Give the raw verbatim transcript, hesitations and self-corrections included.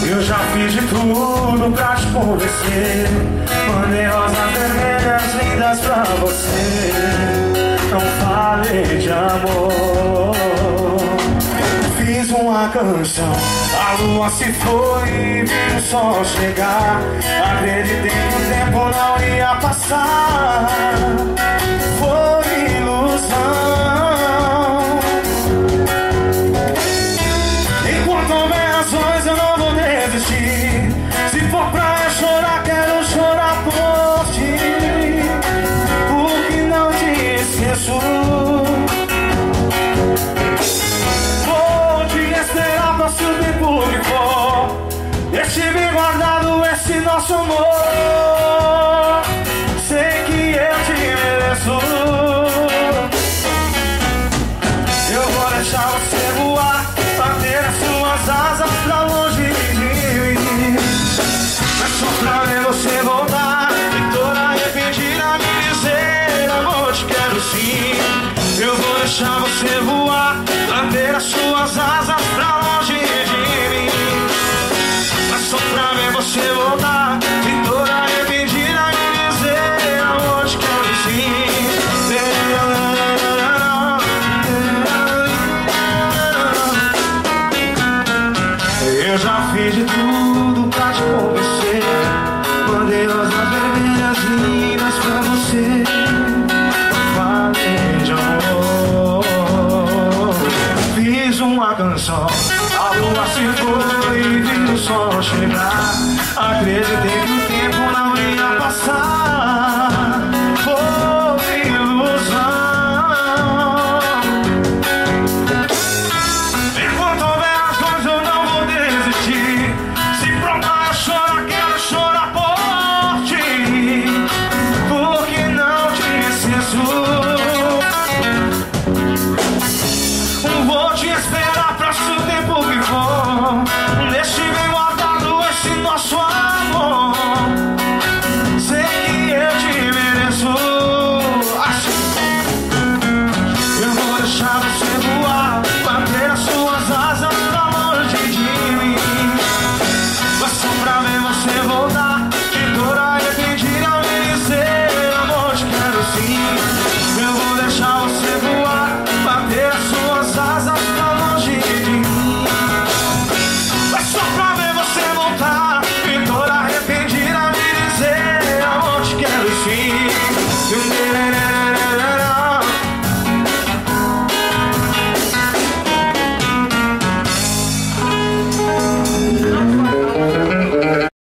Eu já fiz de tudo pra te convencer. Mandei rosas vermelhas lindas pra você. Não falei de amor. Fiz uma canção, a lua se foi e vi o sol chegar. Acreditei que o tempo não ia passar. Foi ilusão. Enquanto houver razões eu não vou desistir. Se for pra eu chorar, quero chorar por ti. Porque não te esqueço. Vou te esperar pra se o tempo que for. Deixe bem guardado esse nosso amor. Sei que eu te mereço. Eu vou deixar você voar, bater as suas asas pra longe de mim. Mas só pra ver você voltar e toda arrependida me dizer: amor, te quero sim. Eu vou deixar você voar, bater as suas asas pra longe de mim. Mas só pra ver você voltar e toda arrependida me dizer: amor, te quero sim. Eu já fiz de tudo pra te convencer. Mandei rosas vermelhas lindas pra você. Falei de amor. Fiz uma canção, a lua se foi e vi o sol chegar. Acreditei